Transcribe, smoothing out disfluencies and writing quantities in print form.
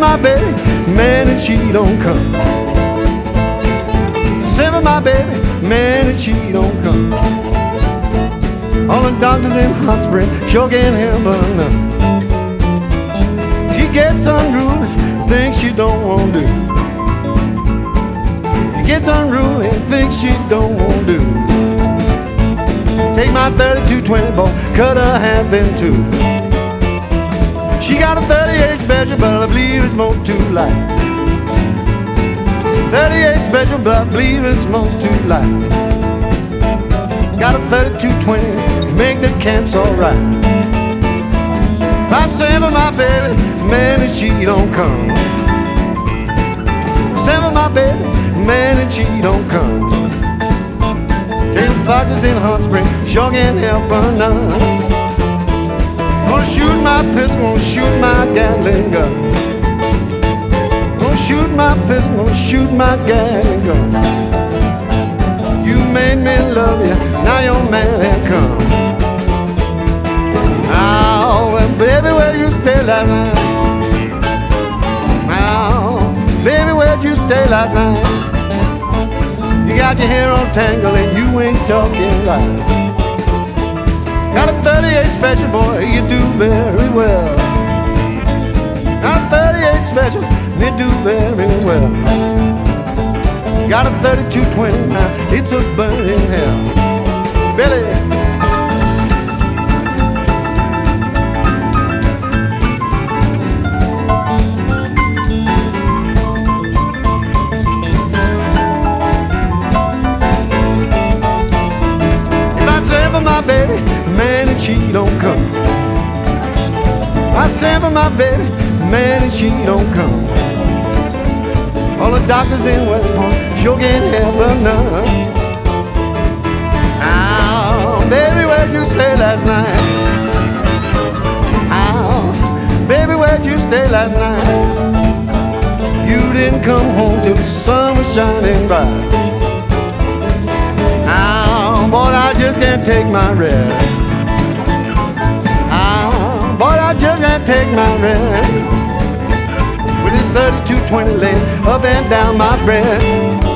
my baby, man, and she don't come. Send for my baby, man, and she don't come. All the doctors in Hot Spring sure can't help her none. She gets unruly, things she don't want to do. She gets unruly, things she don't want to do. Take my 32-20 ball, cut her half in two. She got a 38 special, but I believe it's most too light. 38 special, but I believe it's most too light. Got a 32-20, make the camps alright. I send for my baby, man, and she don't come. Send for my baby, man, and she don't come. Take the doctors in Hot Spring, sure can't help her none. Gonna shoot my pistol, gonna shoot my Gatling gun. Gonna shoot my pistol, gonna shoot my Gatling gun. You made me love you, now your man ain't come. Now, well, baby, where you stay last night? Now, baby, where'd you stay last night? You got your hair all tangled and you ain't talking right. Got a 38 special, boy, you do very well. Got a 38 special, you do very well. Got a 32-20, now it's a burning hell. Billy. My baby, man, and she don't come. I send for my baby, man, and she don't come. All the doctors in West Point sure can't help her none. Now, baby, where'd you stay last night? Now, baby, where'd you stay last night? You didn't come home till the sun was shining bright. Boy, I just can't take my rest. Boy, I just can't take my rest. With this 32-20 laying up and down my breast.